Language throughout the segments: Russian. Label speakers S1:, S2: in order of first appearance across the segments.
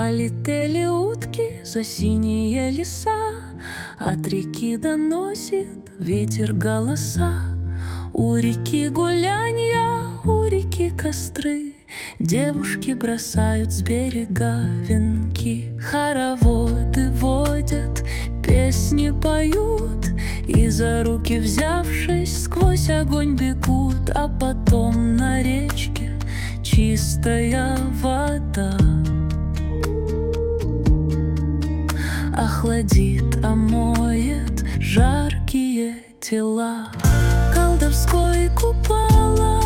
S1: Полетели утки за синие леса, от реки доносит ветер голоса. У реки гулянья, у реки костры, девушки бросают с берега венки. Хороводы водят, песни поют, и за руки взявшись сквозь огонь бегут. А потом на речке чистая вода охладит, омоет жаркие тела. Колдовской купола,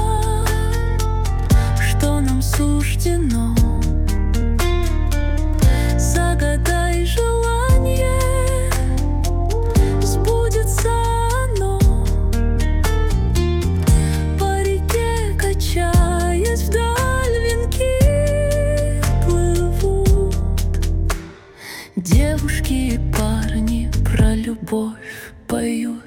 S1: что нам суждено. Загадай желание, сбудется оно. По реке, качаясь вдаль, венки плывут. Девушки и парни про любовь поют.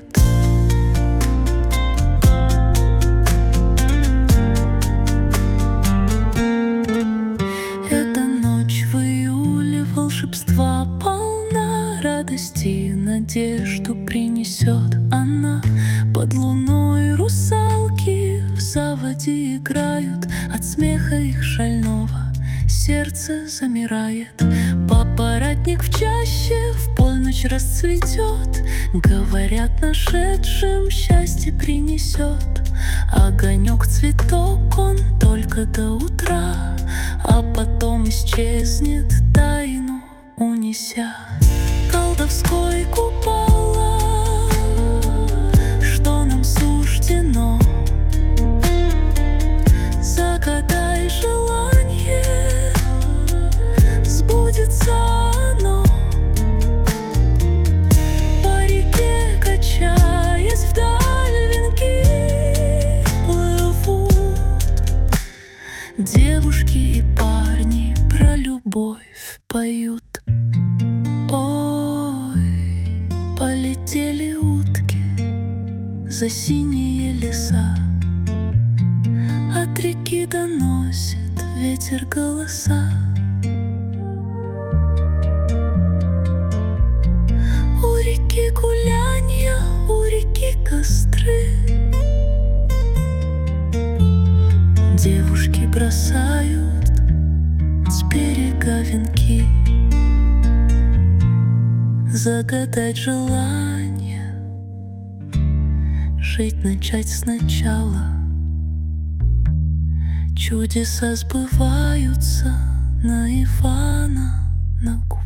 S1: Эта ночь в июле волшебства полна, радости и надежду принесет она. Под луной русалки в заводе играют, от смеха их шального сердце замирает. Папоротник в чаще в полночь расцветет, говорят, нашедшим счастье принесет. Огонек, цветок, он только до утра, а потом исчезнет, тайну унеся. Колдовской купола, что нам суждено. Загадай желание, сбудется оно. По реке, качаясь вдаль, венки плывут. Девушки и парни про любовь поют. Ой, полетели утки за синие леса, от реки доносит ветер голоса. У реки гулянья, у реки костры, девушки бросают с берега венки. Загадать желание, жить начать сначала. Чудеса сбываются на Ивана на